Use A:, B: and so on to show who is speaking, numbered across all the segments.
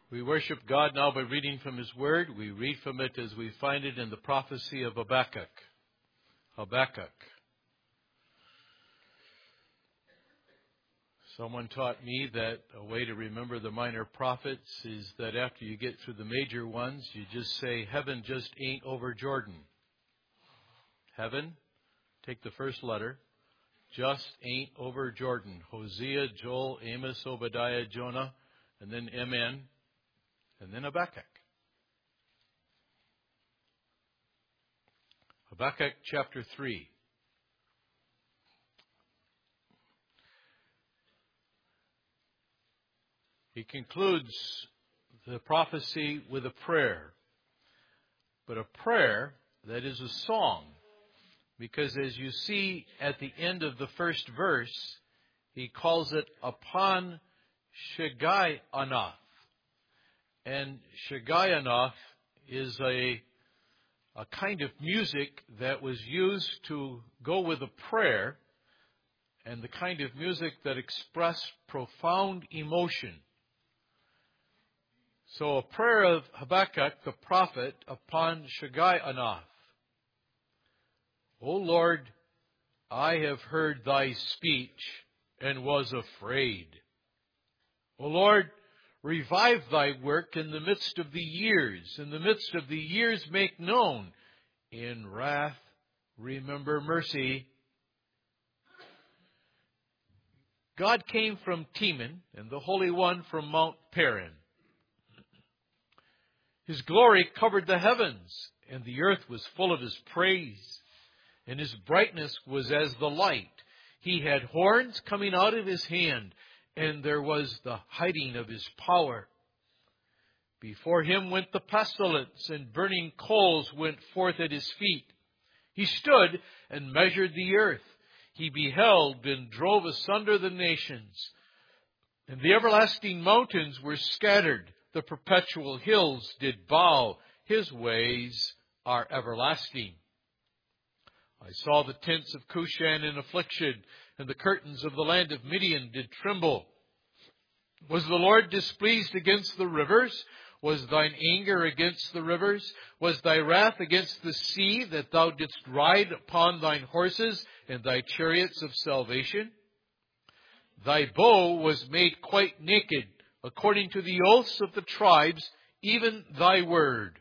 A: We worship God now by reading from His Word. We read from it as we find it in the prophecy of Habakkuk. Habakkuk. Someone taught me that a way to remember the minor prophets is that after you get through the major ones, you just say, heaven just ain't over Jordan. Heaven, take the first letter, just ain't over Jordan. Hosea, Joel, Amos, Obadiah, Jonah, and then Amen, and then Habakkuk. Habakkuk chapter 3. He concludes the prophecy with a prayer, but a prayer that is a song, because as you see at the end of the first verse, he calls it upon Shigionoth. And Shigionoth is a kind of music that was used to go with a prayer, and the kind of music that expressed profound emotion. So a prayer of Habakkuk the prophet upon Shigionoth. O Lord, I have heard thy speech and was afraid. O Lord, revive thy work in the midst of the years. In the midst of the years make known. In wrath remember mercy. God came from Teman, and the Holy One from Mount Paran. His glory covered the heavens, and the earth was full of His praise, and His brightness was as the light. He had horns coming out of His hand, and there was the hiding of His power. Before Him went the pestilence, and burning coals went forth at His feet. He stood and measured the earth. He beheld and drove asunder the nations, and the everlasting mountains were scattered. The perpetual hills did bow. His ways are everlasting. I saw the tents of Cushan in affliction, and the curtains of the land of Midian did tremble. Was the Lord displeased against the rivers? Was thine anger against the rivers? Was thy wrath against the sea, that thou didst ride upon thine horses and thy chariots of salvation? Thy bow was made quite naked, according to the oaths of the tribes, even thy word.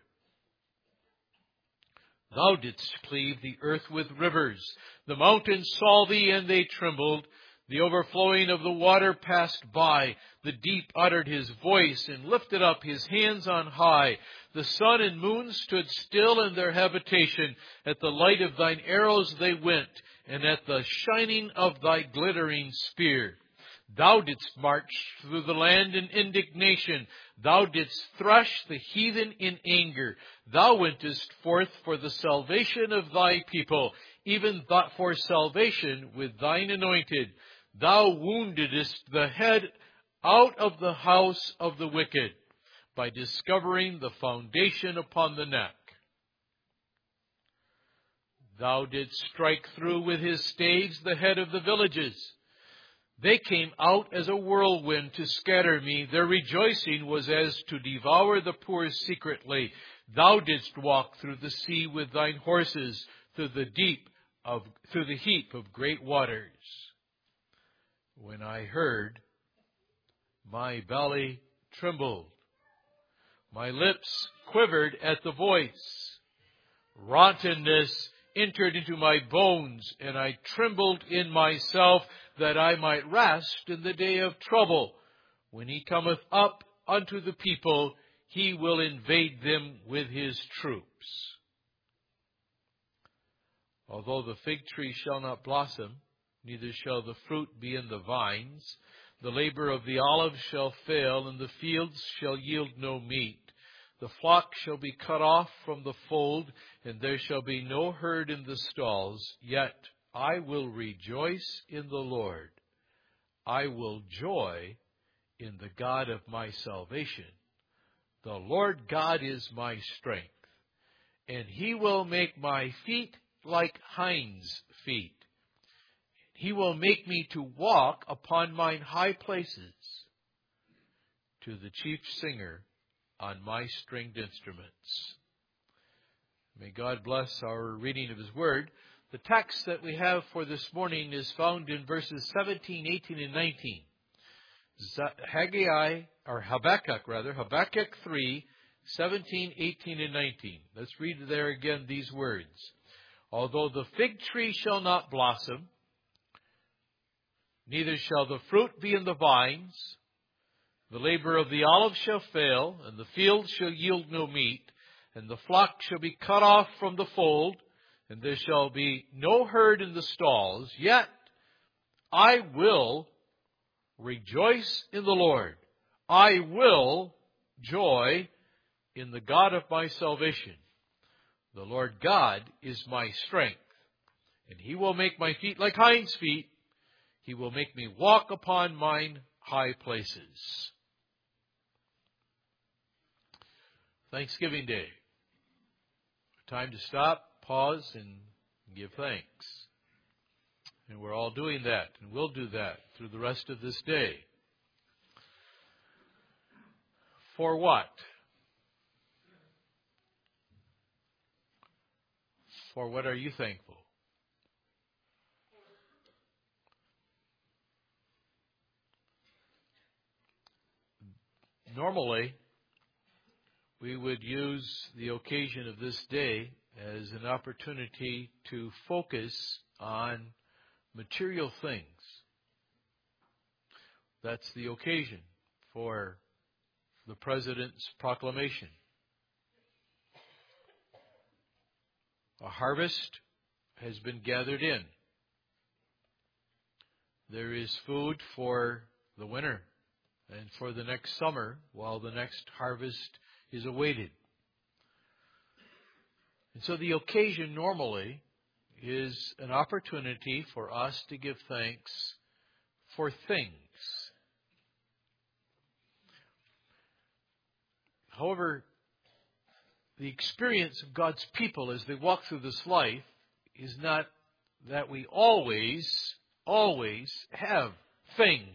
A: Thou didst cleave the earth with rivers. The mountains saw thee, and they trembled. The overflowing of the water passed by. The deep uttered his voice and lifted up his hands on high. The sun and moon stood still in their habitation. At the light of thine arrows they went, and at the shining of thy glittering spear. Thou didst march through the land in indignation. Thou didst thresh the heathen in anger. Thou wentest forth for the salvation of thy people, even for salvation with thine anointed. Thou woundedest the head out of the house of the wicked, by discovering the foundation upon the neck. Thou didst strike through with his staves the head of the villages. They came out as a whirlwind to scatter me. Their rejoicing was as to devour the poor secretly. Thou didst walk through the sea with thine horses, through the heap of great waters. When I heard, my belly trembled. My lips quivered at the voice. Rottenness entered into my bones, and I trembled in myself, that I might rest in the day of trouble. When he cometh up unto the people, he will invade them with his troops. Although the fig tree shall not blossom, neither shall the fruit be in the vines, the labor of the olive shall fail, and the fields shall yield no meat. The flock shall be cut off from the fold, and there shall be no herd in the stalls. Yet I will rejoice in the Lord. I will joy in the God of my salvation. The Lord God is my strength, and he will make my feet like hinds' feet. He will make me to walk upon mine high places. To the chief singer on my stringed instruments. May God bless our reading of His Word. The text that we have for this morning is found in verses 17, 18, and 19. Habakkuk 3, 17, 18, and 19. Let's read there again these words. Although the fig tree shall not blossom, neither shall the fruit be in the vines, the labor of the olive shall fail, and the field shall yield no meat, and the flock shall be cut off from the fold, and there shall be no herd in the stalls, yet I will rejoice in the Lord. I will joy in the God of my salvation. The Lord God is my strength, and He will make my feet like hinds' feet. He will make me walk upon mine high places. Thanksgiving Day. Time to stop, pause, and give thanks. And we're all doing that, and we'll do that through the rest of this day. For what? For what are you thankful? Normally, we would use the occasion of this day as an opportunity to focus on material things. That's the occasion for the President's proclamation. A harvest has been gathered in. There is food for the winter and for the next summer while the next harvest is awaited. And so the occasion normally is an opportunity for us to give thanks for things. However, the experience of God's people as they walk through this life is not that we always have things.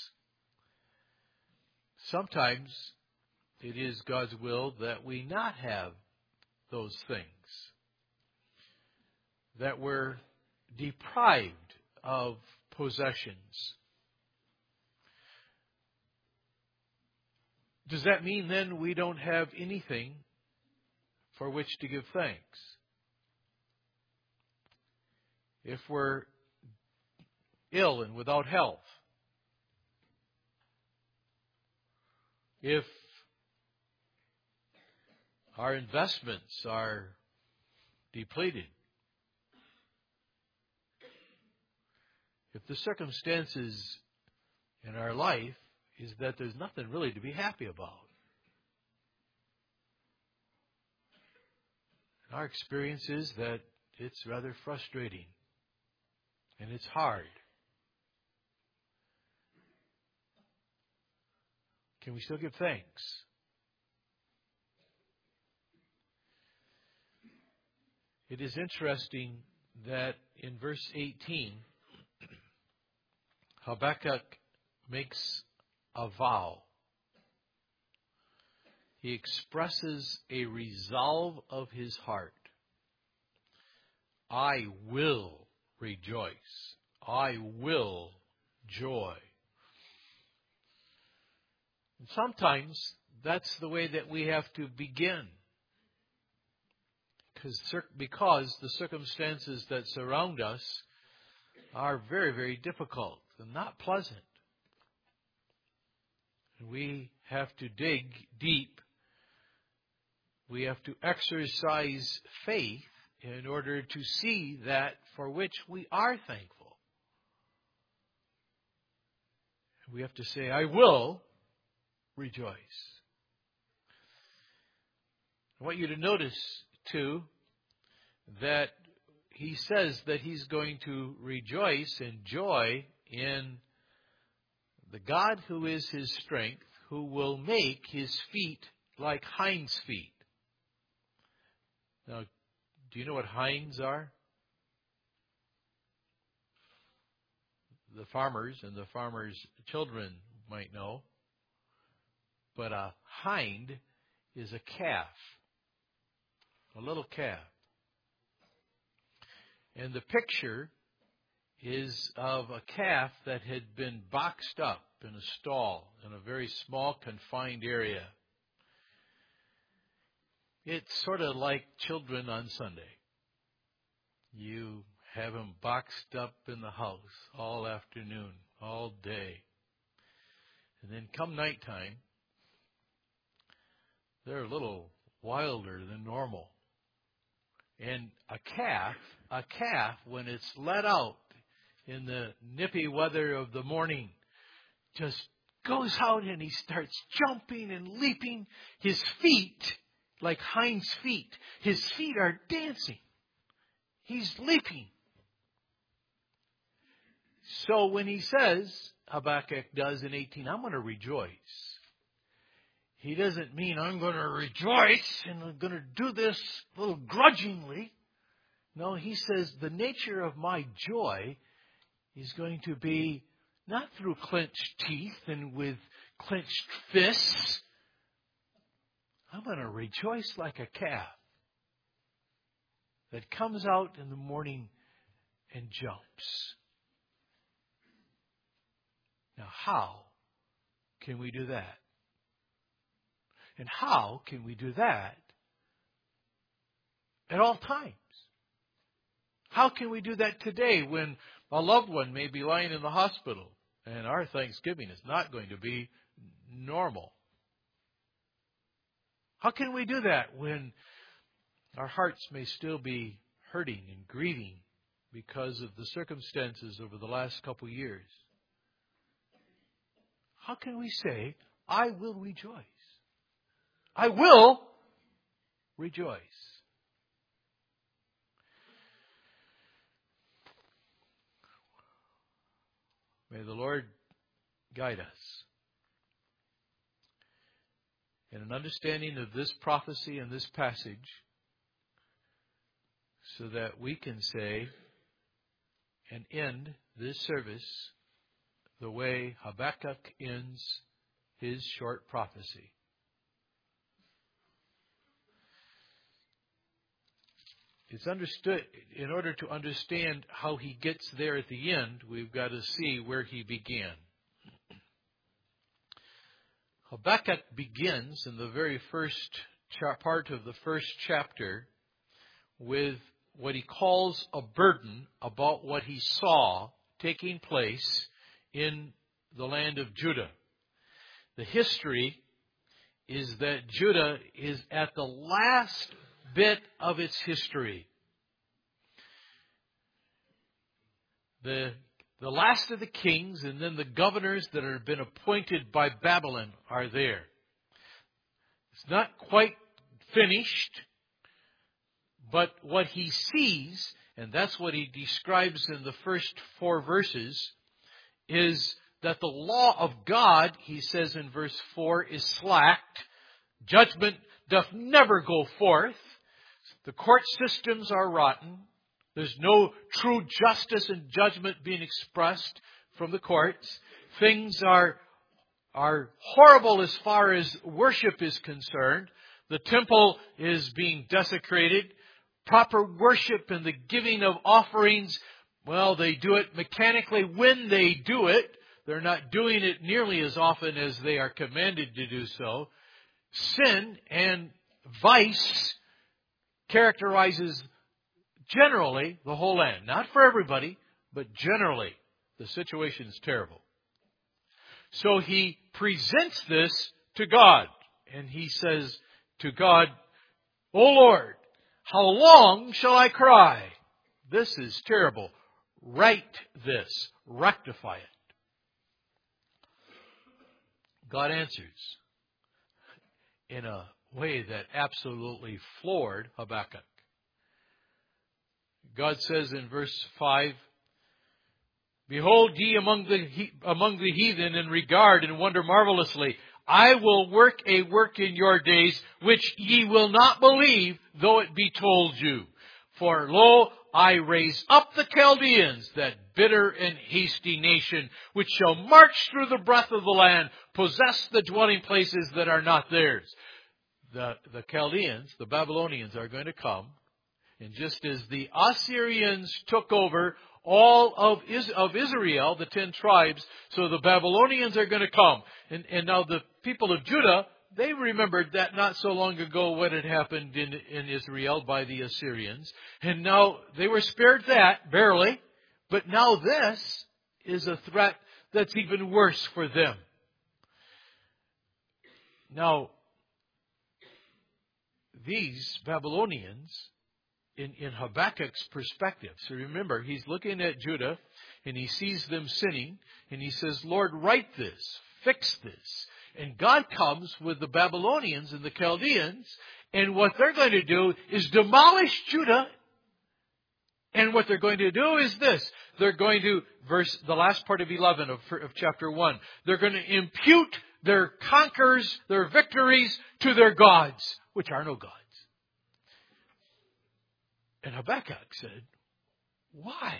A: Sometimes it is God's will that we not have those things, that we're deprived of possessions. Does that mean then we don't have anything for which to give thanks? If we're ill and without health, if our investments are depleted, if the circumstances in our life is that there's nothing really to be happy about. Our experience is that it's rather frustrating and it's hard. Can we still give thanks? It is interesting that in verse 18, Habakkuk makes a vow. He expresses a resolve of his heart. I will rejoice. I will joy. And sometimes that's the way that we have to begin. Because the circumstances that surround us are very, very difficult and not pleasant. And we have to dig deep. We have to exercise faith in order to see that for which we are thankful. We have to say, I will rejoice. I want you to notice, too, that he says that he's going to rejoice and joy in the God who is his strength, who will make his feet like hinds' feet. Now, do you know what hinds are? The farmers and the farmers' children might know. But a hind is a calf, a little calf. And the picture is of a calf that had been boxed up in a stall in a very small, confined area. It's sort of like children on Sunday. You have them boxed up in the house all afternoon, all day. And then come nighttime, they're a little wilder than normal. And a calf, when it's let out in the nippy weather of the morning, just goes out and he starts jumping and leaping. His feet, like hinds feet, his feet are dancing. He's leaping. So when he says, Habakkuk does in 18, I'm going to rejoice, he doesn't mean I'm going to rejoice and I'm going to do this a little grudgingly. No, he says the nature of my joy is going to be not through clenched teeth and with clenched fists. I'm going to rejoice like a calf that comes out in the morning and jumps. Now, how can we do that? And how can we do that at all times? How can we do that today when a loved one may be lying in the hospital and our Thanksgiving is not going to be normal? How can we do that when our hearts may still be hurting and grieving because of the circumstances over the last couple years? How can we say, I will rejoice? I will rejoice. May the Lord guide us in an understanding of this prophecy and this passage so that we can say and end this service the way Habakkuk ends his short prophecy. It's understood, in order to understand how he gets there at the end, we've got to see where he began. Habakkuk begins in the very first part of the first chapter with what he calls a burden about what he saw taking place in the land of Judah. The history is that Judah is at the last bit of its history. The last of the kings and then the governors that have been appointed by Babylon are there. It's not quite finished, but what he sees, and that's what he describes in the first 4 verses, is that the law of God, he says in verse 4, is slacked. Judgment doth never go forth. The court systems are rotten. There's no true justice and judgment being expressed from the courts. Things are horrible as far as worship is concerned. The temple is being desecrated. Proper worship and the giving of offerings, well, they do it mechanically when they do it. They're not doing it nearly as often as they are commanded to do so. Sin and vice characterizes generally the whole land. Not for everybody, but generally the situation is terrible. So he presents this to God. And he says to God, O Lord, how long shall I cry? This is terrible. Right this. Rectify it. God answers in a way that absolutely floored Habakkuk. God says in verse 5, Behold ye among the heathen, and regard and wonder marvelously. I will work a work in your days, which ye will not believe, though it be told you. For lo, I raise up the Chaldeans, that bitter and hasty nation, which shall march through the breadth of the land, possess the dwelling places that are not theirs. the Chaldeans, the Babylonians, are going to come. And just as the Assyrians took over all of Israel, the 10 tribes, so the Babylonians are going to come. And now the people of Judah, they remembered that not so long ago what had happened in Israel by the Assyrians. And now they were spared that, barely. But now this is a threat that's even worse for them. Now, these Babylonians, in Habakkuk's perspective, so remember, he's looking at Judah, and he sees them sinning, and he says, Lord, right this, fix this. And God comes with the Babylonians and the Chaldeans, and what they're going to do is demolish Judah. And what they're going to do is this. They're going to, the last part of 11 of chapter 1, they're going to impute their conquers, their victories to their gods, which are no gods. And Habakkuk said, why?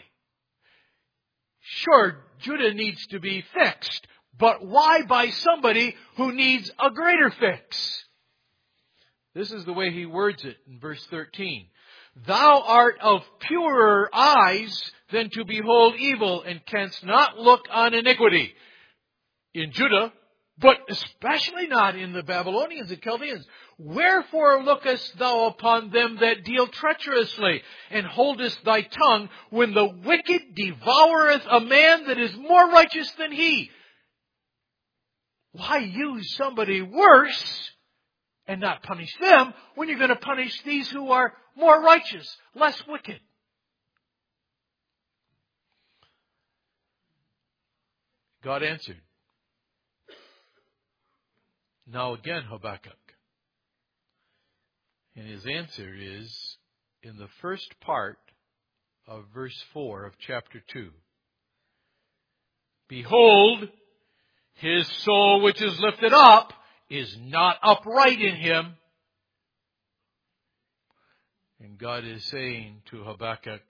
A: Sure, Judah needs to be fixed, but why by somebody who needs a greater fix? This is the way he words it in verse 13. Thou art of purer eyes than to behold evil, and canst not look on iniquity. In Judah, but especially not in the Babylonians and Chaldeans. Wherefore lookest thou upon them that deal treacherously, and holdest thy tongue when the wicked devoureth a man that is more righteous than he? Why use somebody worse and not punish them when you're going to punish these who are more righteous, less wicked? God answered. Now again, Habakkuk. And his answer is in the first part of verse 4 of chapter 2. Behold, his soul which is lifted up is not upright in him. And God is saying to Habakkuk,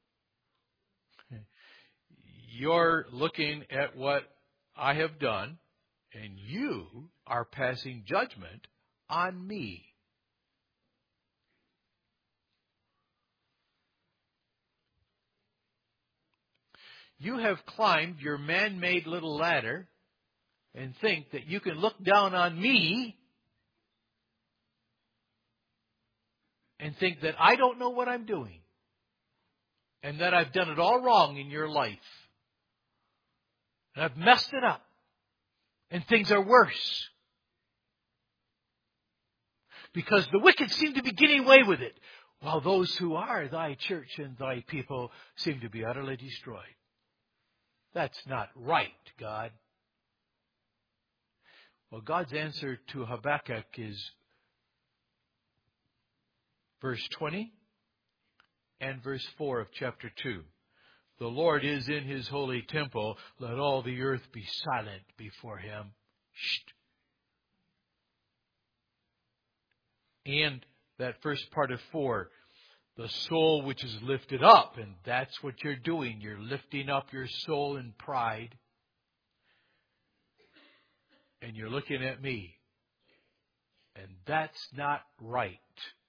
A: you're looking at what I have done, and you are passing judgment on me. You have climbed your man-made little ladder and think that you can look down on me and think that I don't know what I'm doing and that I've done it all wrong in your life. And I've messed it up. And things are worse. Because the wicked seem to be getting away with it, while those who are thy church and thy people seem to be utterly destroyed. That's not right, God. Well, God's answer to Habakkuk is verse 20 and verse 4 of chapter 2. The Lord is in his holy temple. Let all the earth be silent before him. Shh. And that first part of 4, the soul which is lifted up. And that's what you're doing. You're lifting up your soul in pride. And you're looking at me. And that's not right.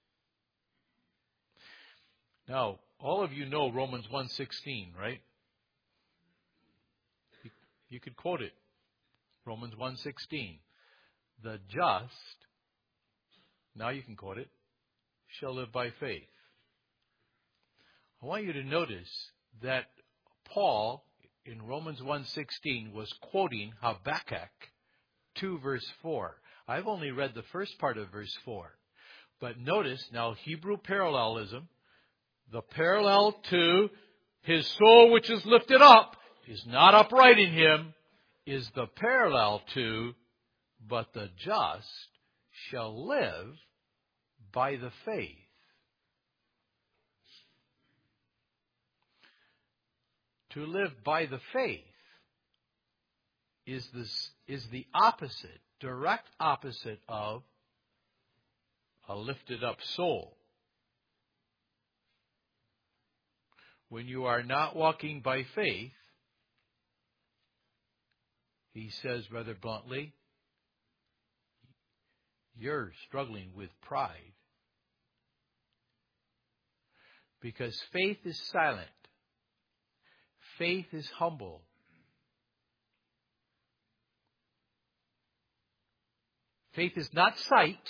A: Now, all of you know Romans 1:16, right? You could quote it. Romans 1:16. The just, now you can quote it, shall live by faith. I want you to notice that Paul, in Romans 1:16, was quoting Habakkuk 2 verse 4. I've only read the first part of verse 4. But notice now Hebrew parallelism. The parallel to his soul which is lifted up is not upright in him is the parallel to, but the just shall live by the faith. To live by the faith is the opposite, direct opposite of a lifted up soul. When you are not walking by faith, he says rather bluntly, you're struggling with pride. Because faith is silent. Faith is humble. Faith is not sight.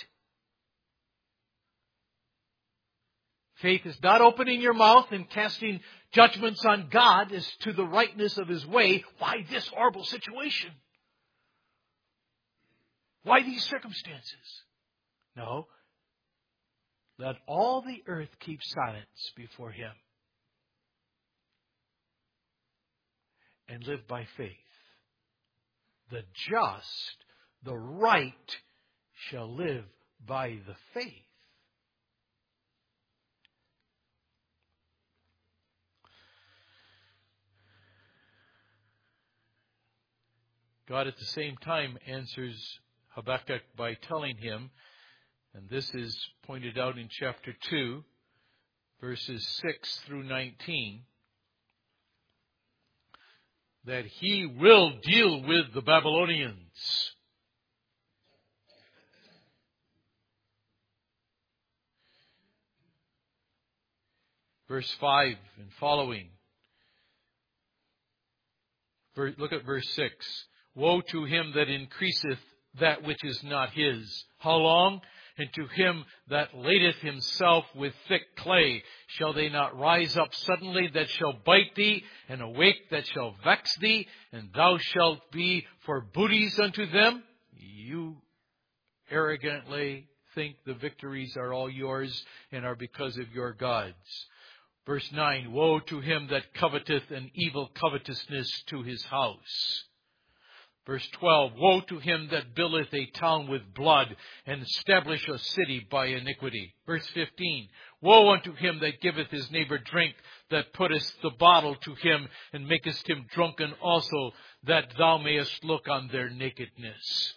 A: Faith is not opening your mouth and casting judgments on God as to the rightness of His way. Why this horrible situation? Why these circumstances? No. Let all the earth keep silence before Him and live by faith. The just, the right, shall live by the faith. God at the same time answers Habakkuk by telling him, and this is pointed out in chapter 2, verses 6 through 19, that He will deal with the Babylonians. Verse 5 and following. Look at verse 6. Woe to him that increaseth that which is not his. How long? And to him that ladeth himself with thick clay. Shall they not rise up suddenly that shall bite thee, and awake that shall vex thee, and thou shalt be for booties unto them? You arrogantly think the victories are all yours and are because of your gods. Verse 9, woe to him that coveteth an evil covetousness to his house. Verse 12, woe to him that buildeth a town with blood, and establish a city by iniquity. Verse 15, woe unto him that giveth his neighbor drink, that puttest the bottle to him, and makest him drunken also, that thou mayest look on their nakedness.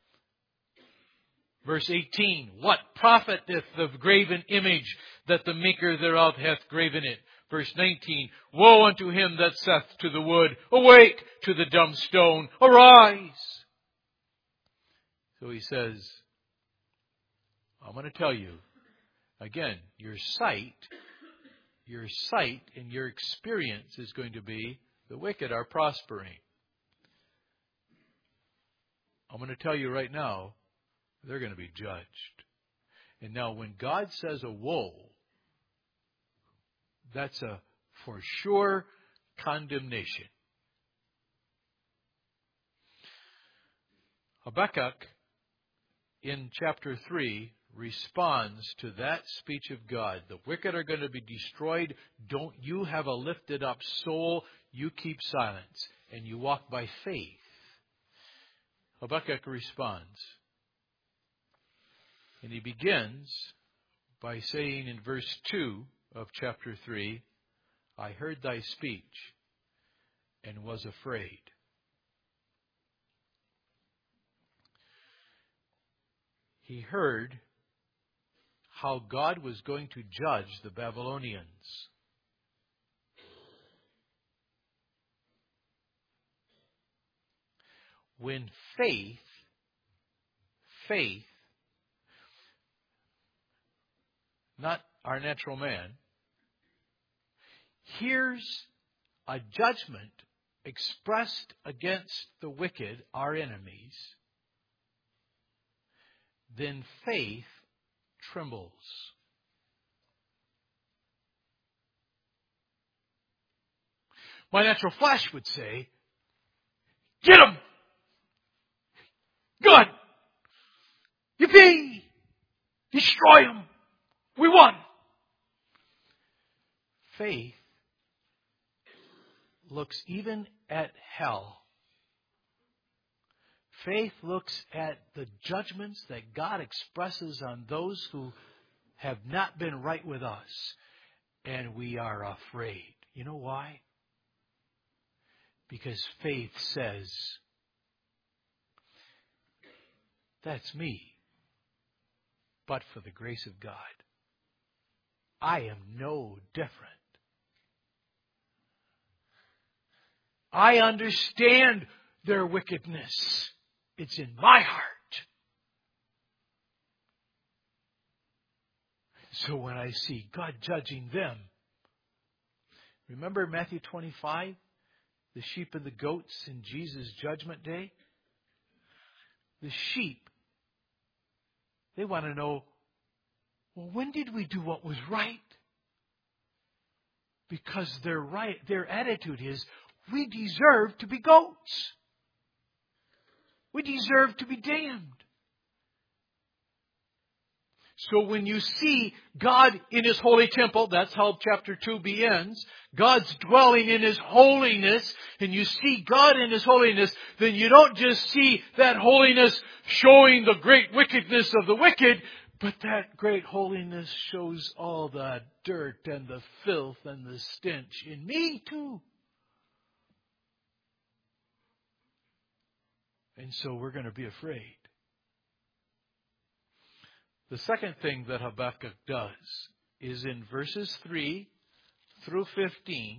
A: Verse 18, what profiteth the graven image, that the maker thereof hath graven it? Verse 19, woe unto him that saith to the wood, awake, to the dumb stone, arise. So he says, I'm going to tell you, again, your sight and your experience is going to be the wicked are prospering. I'm going to tell you right now, they're going to be judged. And now when God says a woe, that's a for sure condemnation. Habakkuk in chapter 3 responds to that speech of God. The wicked are going to be destroyed. Don't you have a lifted up soul? You keep silence and you walk by faith. Habakkuk responds. And he begins by saying in verse 2 of chapter 3, I heard thy speech and was afraid. He heard how God was going to judge the Babylonians. When faith, not our natural man, hears a judgment expressed against the wicked, our enemies, then faith trembles. My natural flesh would say, get him! Good! Yippee! Destroy him! We won! Faith looks even at hell. Faith looks at the judgments that God expresses on those who have not been right with us. And we are afraid. You know why? Because faith says, that's me. But for the grace of God, I am no different. I understand their wickedness. It's in my heart. So when I see God judging them, remember Matthew 25? The sheep and the goats in Jesus' judgment day? The sheep, they want to know, well, when did we do what was right? Because their attitude is, we deserve to be goats. We deserve to be damned. So when you see God in His holy temple, that's how chapter 2 begins, God's dwelling in His holiness, and you see God in His holiness, then you don't just see that holiness showing the great wickedness of the wicked, but that great holiness shows all the dirt and the filth and the stench in me too. And so we're going to be afraid. The second thing that Habakkuk does is in verses 3 through 15,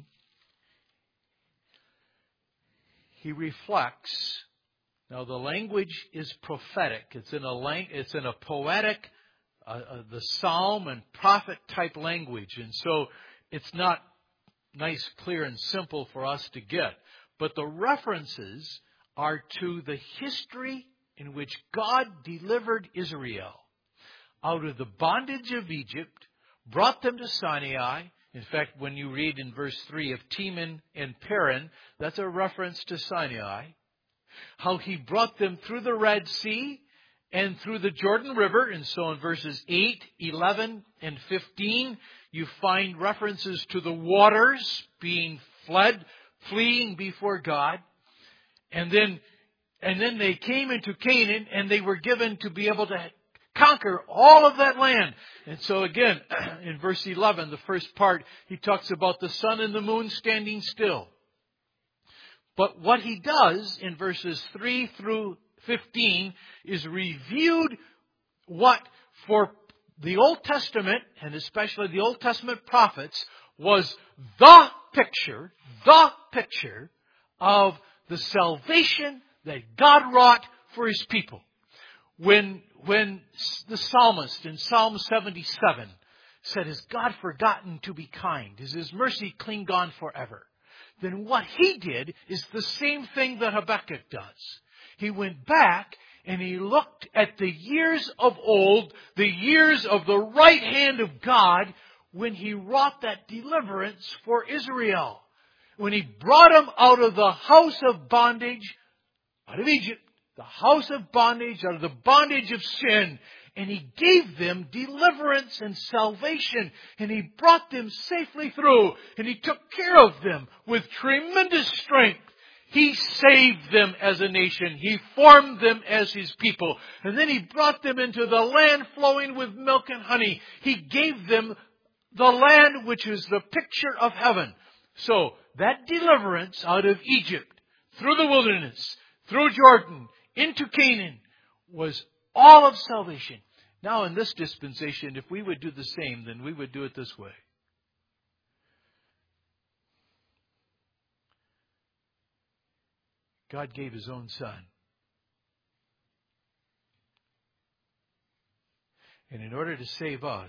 A: he reflects. Now the language is prophetic. It's in a poetic, the psalm and prophet type language. And so it's not nice, clear, and simple for us to get. But the references are to the history in which God delivered Israel out of the bondage of Egypt, brought them to Sinai. In fact, when you read in verse 3 of Teman and Paran, that's a reference to Sinai. How He brought them through the Red Sea and through the Jordan River. And so in verses 8, 11, and 15, you find references to the waters being fleeing before God. And then they came into Canaan, and they were given to be able to conquer all of that land. And so again, in verse 11, the first part, he talks about the sun and the moon standing still. But what he does in verses 3 through 15 is reviewed what for the Old Testament, and especially the Old Testament prophets, was the picture of the salvation that God wrought for His people. When the psalmist in Psalm 77 said, "Has God forgotten to be kind? Is His mercy clean gone forever?" Then what he did is the same thing that Habakkuk does. He went back and he looked at the years of old, the years of the right hand of God, when He wrought that deliverance for Israel. When He brought them out of the house of bondage, out of Egypt, the house of bondage, out of the bondage of sin, and He gave them deliverance and salvation, and He brought them safely through, and He took care of them with tremendous strength. He saved them as a nation. He formed them as His people. And then He brought them into the land flowing with milk and honey. He gave them the land which is the picture of heaven. So that deliverance out of Egypt, through the wilderness, through Jordan, into Canaan, was all of salvation. Now in this dispensation, if we would do the same, then we would do it this way. God gave His own Son. And in order to save us,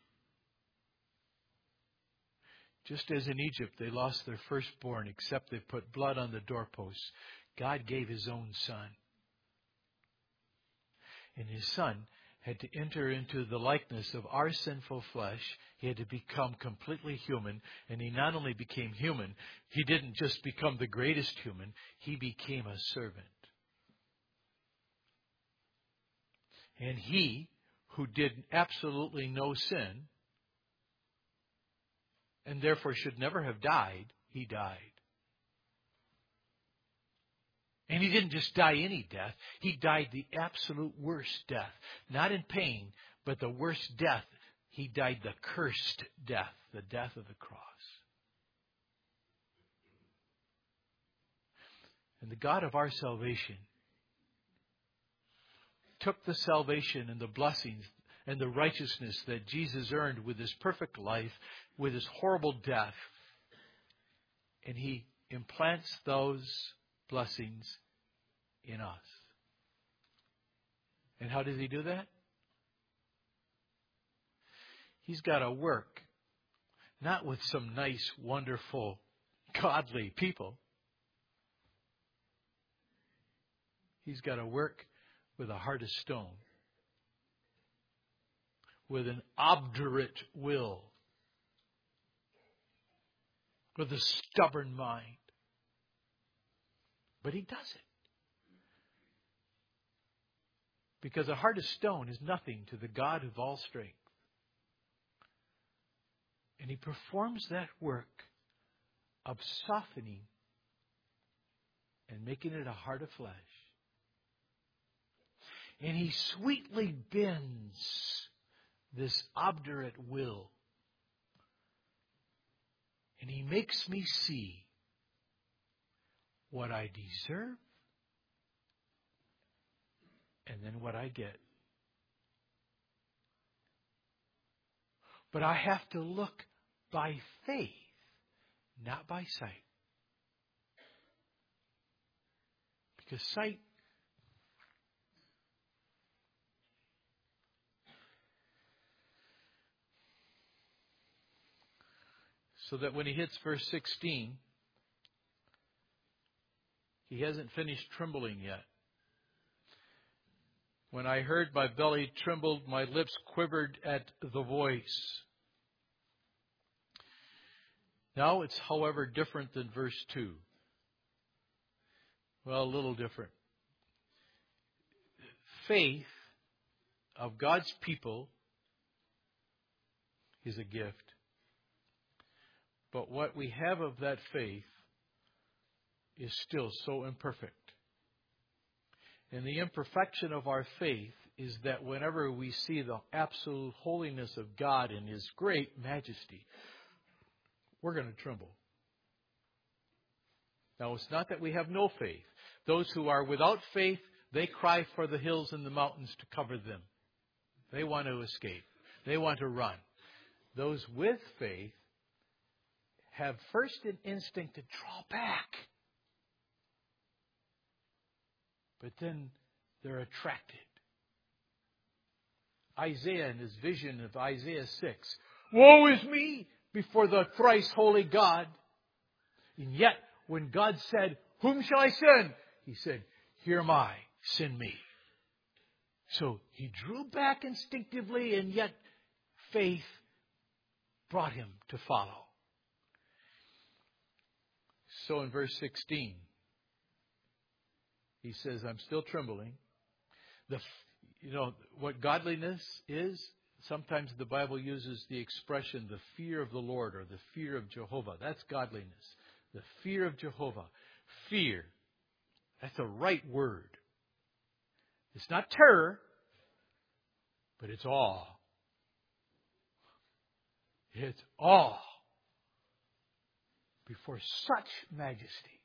A: just as in Egypt they lost their firstborn except they put blood on the doorposts, God gave His own Son. And His Son had to enter into the likeness of our sinful flesh. He had to become completely human. And He not only became human, He didn't just become the greatest human, He became a servant. And He, who did absolutely no sin, and therefore should never have died, He died. And He didn't just die any death. He died the absolute worst death. Not in pain, but the worst death. He died the cursed death, the death of the cross. And the God of our salvation took the salvation and the blessings and the righteousness that Jesus earned with His perfect life, with His horrible death, and He implants those blessings in us. And how does He do that? He's got to work, not with some nice, wonderful, godly people. He's got to work with a heart of stone, with an obdurate will, with a stubborn mind. But He does it. Because a heart of stone is nothing to the God of all strength. And He performs that work of softening and making it a heart of flesh. And He sweetly bends this obdurate will. And He makes me see what I deserve and then what I get. But I have to look by faith, not by sight. Because sight so that when he hits verse 16, he hasn't finished trembling yet. When I heard, my belly trembled, my lips quivered at the voice. Now it's, however, different than verse 2. Well, a little different. Faith of God's people is a gift. But what we have of that faith is still so imperfect. And the imperfection of our faith is that whenever we see the absolute holiness of God in His great majesty, we're going to tremble. Now, it's not that we have no faith. Those who are without faith, they cry for the hills and the mountains to cover them. They want to escape. They want to run. Those with faith have first an instinct to draw back. But then they're attracted. Isaiah, in his vision of Isaiah 6, woe is me before the thrice holy God. And yet, when God said, whom shall I send? He said, here am I, send me. So he drew back instinctively, and yet faith brought him to follow. So in verse 16, he says, I'm still trembling. What godliness is? Sometimes the Bible uses the expression, the fear of the Lord or the fear of Jehovah. That's godliness. The fear of Jehovah. Fear. That's a right word. It's not terror, but it's awe. It's awe before such majesty.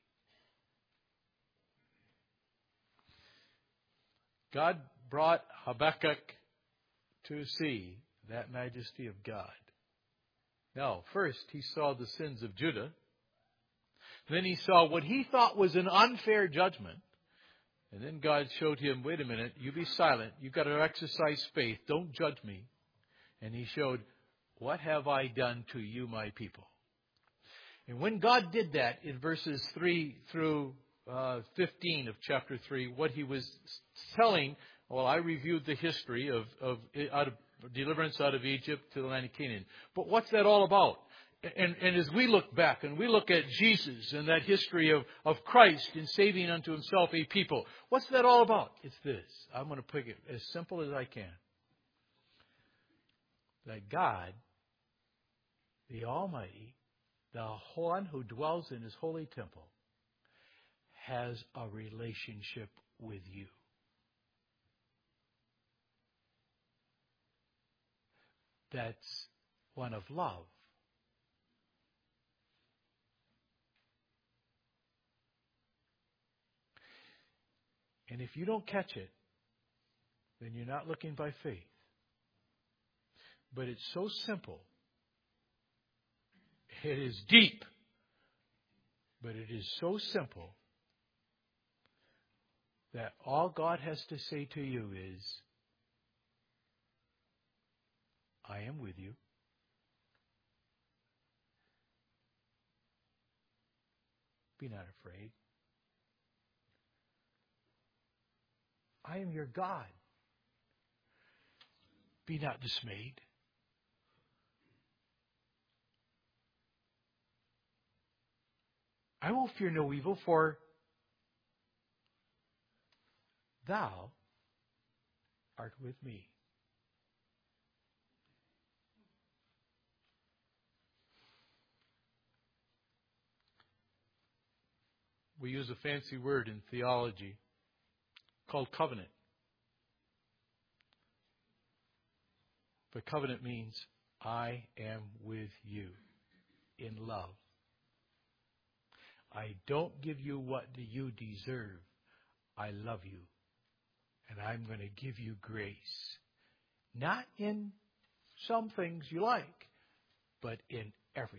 A: God brought Habakkuk to see that majesty of God. Now, first he saw the sins of Judah. Then he saw what he thought was an unfair judgment. And then God showed him, wait a minute, you be silent. You've got to exercise faith. Don't judge me. And he showed, what have I done to you, my people? And when God did that in verses 3 through 15 of chapter 3, what he was telling, well, I reviewed the history of deliverance out of Egypt to the land of Canaan. But what's that all about? And as we look back and we look at Jesus and that history of Christ in saving unto himself a people, what's that all about? It's this. I'm going to put it as simple as I can. That God, the Almighty, the one who dwells in his holy temple, has a relationship with you. That's one of love. And if you don't catch it, then you're not looking by faith. But it's so simple. It is deep. But it is so simple that all God has to say to you is, I am with you. Be not afraid. I am your God. Be not dismayed. I will fear no evil, for thou art with me. We use a fancy word in theology called covenant. But covenant means I am with you in love. I don't give you what you deserve. I love you. And I'm going to give you grace. Not in some things you like, but in everything.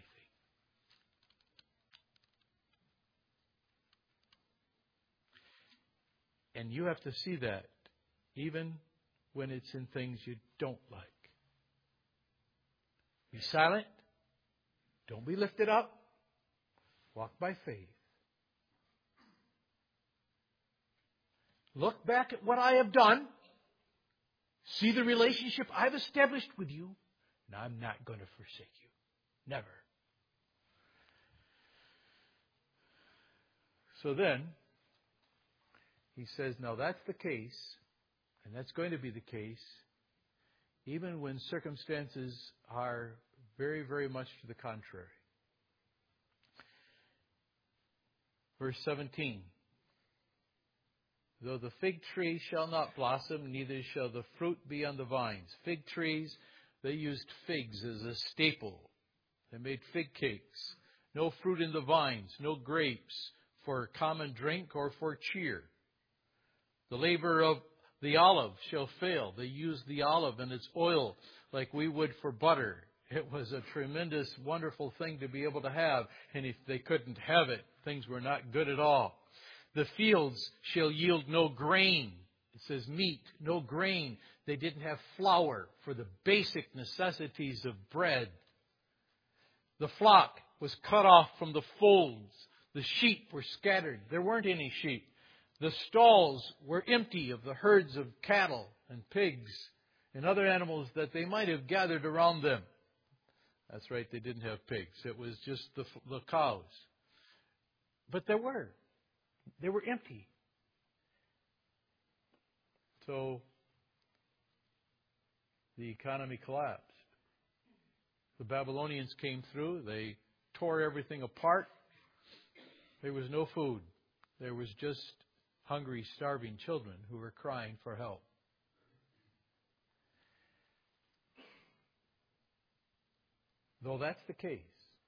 A: And you have to see that even when it's in things you don't like. Be silent. Don't be lifted up. Walk by faith. Look back at what I have done. See the relationship I've established with you. And I'm not going to forsake you. Never. So then, he says, now that's the case, and that's going to be the case, even when circumstances are very, very much to the contrary. Verse 17. Though the fig tree shall not blossom, neither shall the fruit be on the vines. Fig trees, they used figs as a staple. They made fig cakes. No fruit in the vines, no grapes for common drink or for cheer. The labor of the olive shall fail. They used the olive and its oil like we would for butter. It was a tremendous, wonderful thing to be able to have. And if they couldn't have it, things were not good at all. The fields shall yield no grain. It says meat, no grain. They didn't have flour for the basic necessities of bread. The flock was cut off from the folds. The sheep were scattered. There weren't any sheep. The stalls were empty of the herds of cattle and pigs and other animals that they might have gathered around them. That's right, they didn't have pigs. It was just the cows. But they were empty. So the economy collapsed. The Babylonians came through. They tore everything apart. There was no food. There was just hungry, starving children who were crying for help. Though that's the case,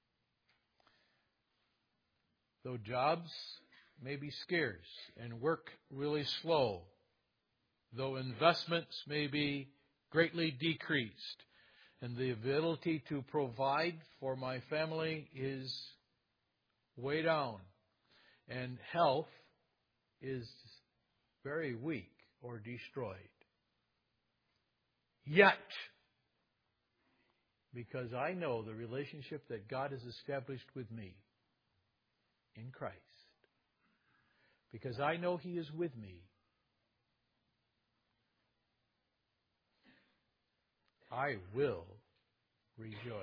A: though jobs may be scarce and work really slow, though investments may be greatly decreased, and the ability to provide for my family is way down, and health is very weak or destroyed. Yet, because I know the relationship that God has established with me in Christ, because I know He is with me, I will rejoice.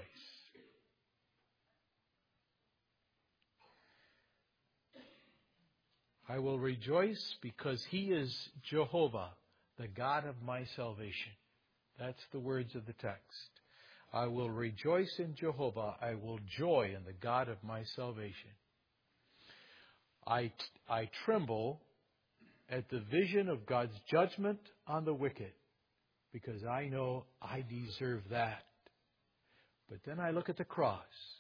A: I will rejoice because He is Jehovah, the God of my salvation. That's the words of the text. I will rejoice in Jehovah. I will joy in the God of my salvation. I tremble at the vision of God's judgment on the wicked, because I know I deserve that. But then I look at the cross,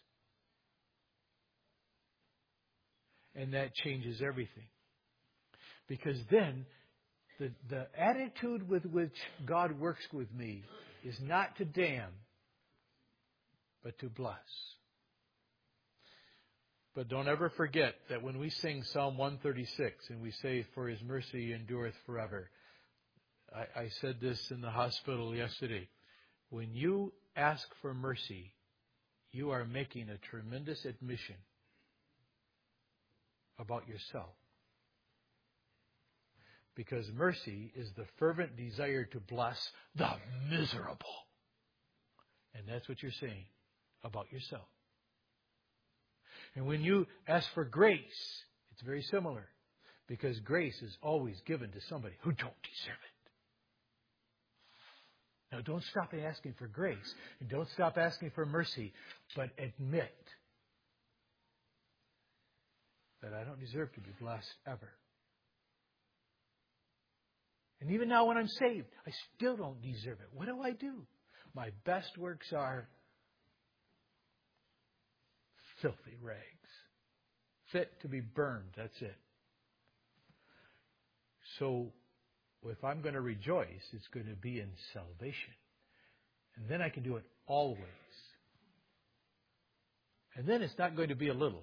A: and that changes everything. Because then the attitude with which God works with me is not to damn, but to bless. But don't ever forget that when we sing Psalm 136 and we say, "For His mercy endureth forever," I said this in the hospital yesterday. When you ask for mercy, you are making a tremendous admission about yourself. Because mercy is the fervent desire to bless the miserable. And that's what you're saying about yourself. And when you ask for grace, it's very similar. Because grace is always given to somebody who don't deserve it. Now, don't stop asking for grace. And don't stop asking for mercy. But admit that I don't deserve to be blessed ever. And even now when I'm saved, I still don't deserve it. What do I do? My best works are filthy rags. Fit to be burned. That's it. So, if I'm going to rejoice, it's going to be in salvation. And then I can do it always. And then it's not going to be a little.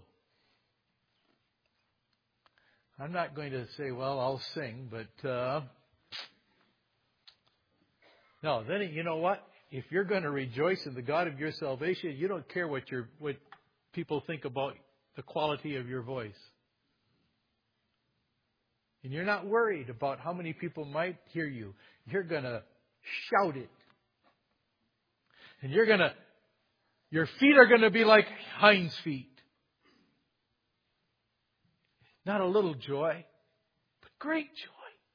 A: I'm not going to say, well, I'll sing, but no, then you know what? If you're going to rejoice in the God of your salvation, you don't care what people think about the quality of your voice. And you're not worried about how many people might hear you. You're going to shout it. And your feet are going to be like hinds feet. Not a little joy, but great joy.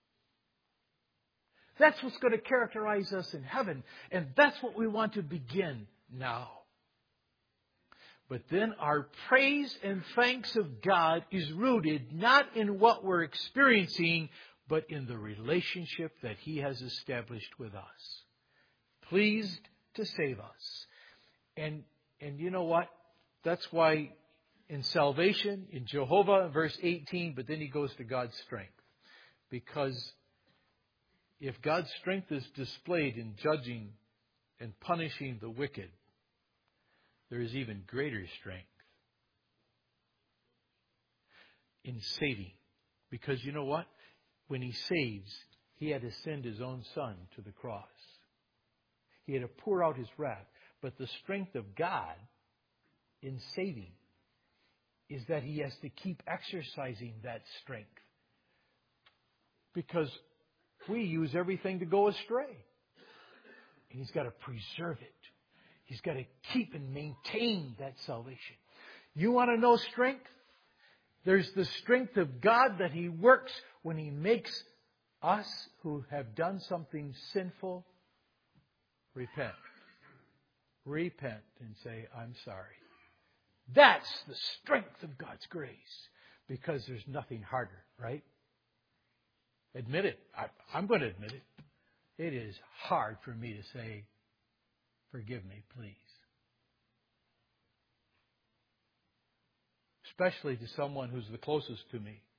A: That's what's going to characterize us in heaven. And that's what we want to begin now. But then our praise and thanks of God is rooted not in what we're experiencing, but in the relationship that He has established with us. Pleased to save us. And you know what? That's why in salvation, in Jehovah, verse 18, but then he goes to God's strength. Because if God's strength is displayed in judging and punishing the wicked, there is even greater strength in saving. Because you know what? When He saves, He had to send His own Son to the cross. He had to pour out His wrath. But the strength of God in saving is that He has to keep exercising that strength. Because we use everything to go astray. And He's got to preserve it. He's got to keep and maintain that salvation. You want to know strength? There's the strength of God that He works when He makes us who have done something sinful repent. Repent and say, I'm sorry. That's the strength of God's grace. Because there's nothing harder, right? Admit it. I'm going to admit it. It is hard for me to say, forgive me, please. Especially to someone who's the closest to me.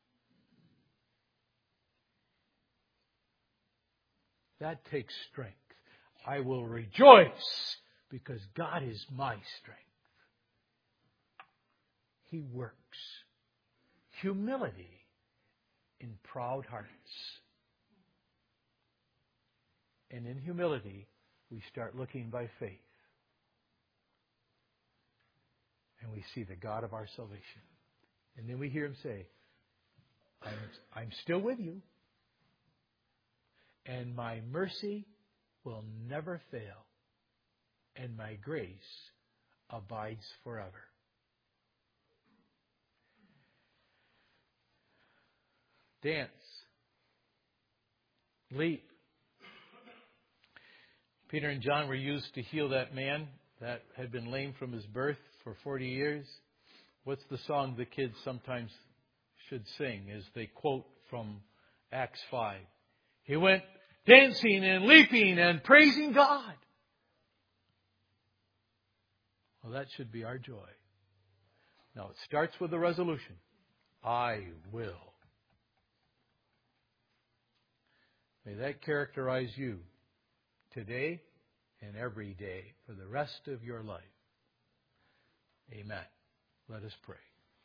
A: That takes strength. I will rejoice because God is my strength. He works. Humility in proud hearts. And in humility, we start looking by faith. And we see the God of our salvation. And then we hear Him say, I'm still with you. And my mercy will never fail. And my grace abides forever. Dance. Leap. Peter and John were used to heal that man that had been lame from his birth for 40 years. What's the song the kids sometimes should sing as they quote from Acts 5? He went dancing and leaping and praising God. Well, that should be our joy. Now, it starts with a resolution. I will. May that characterize you today and every day for the rest of your life. Amen. Let us pray.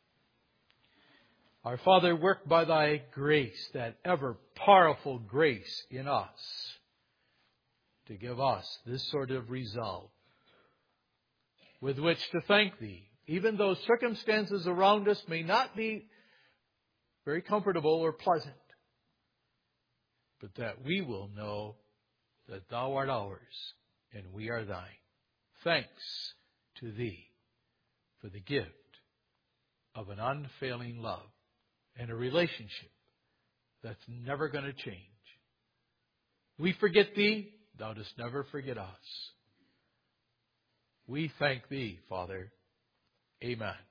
A: Our Father, work by Thy grace, that ever powerful grace in us. to give us this sort of resolve with which to thank Thee, even though circumstances around us may not be very comfortable or pleasant, but that we will know that Thou art ours and we are Thine. Thanks to Thee for the gift of an unfailing love and a relationship that's never going to change. We forget Thee, Thou dost never forget us. We thank Thee, Father. Amen.